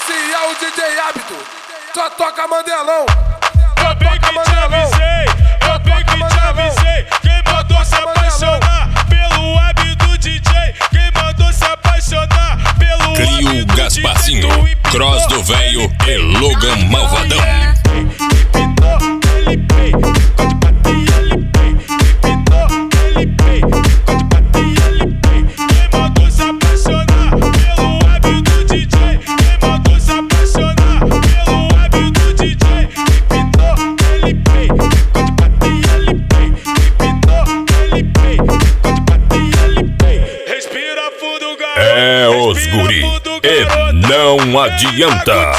Esse é o DJ Hábito, só toca Mandelão. Eu bem que te avisei, eu bem que te avisei. Quem mandou se apaixonar pelo Hábito DJ? Quem mandou se apaixonar pelo Crio Gasparzinho, Cross do Velho e Logan Malvadão. É os guri e não adianta.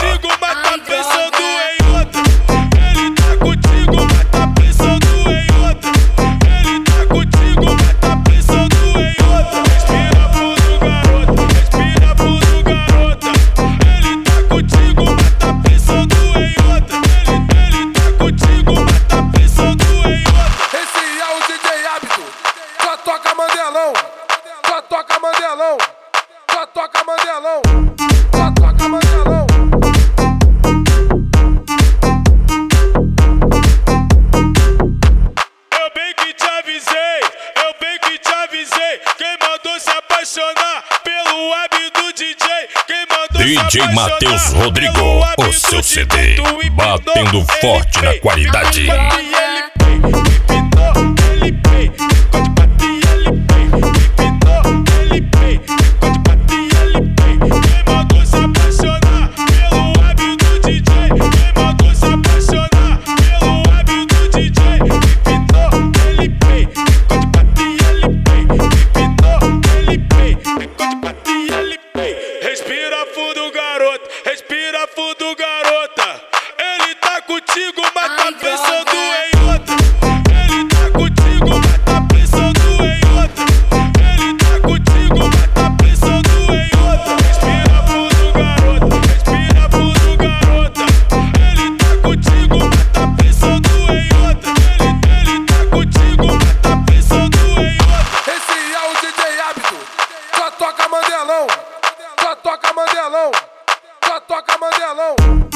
Toca Mandelão, só toca Mandelão, só toca Mandelão, só toca Mandelão. Eu bem que te avisei, eu bem que te avisei. Quem mandou se apaixonar pelo Hábito DJ? Quem mandou DJ Matheus Rodrigo, o seu CD, batendo forte na qualidade. Respira fundo, garota, respira fundo, garota. Ele tá contigo, mas tá pensando em outra. Ele tá contigo, mas tá pensando em outra. Ele tá contigo, mas tá pensando em outra. Respira fundo, garota, respira fundo, garota. Ele tá contigo, mas tá pensando em outra. Ele tá contigo, mas tá pensando em outra. Esse é o DJ Hábito, só toca Mandelão, só toca Mandelão, só toca Mandelão.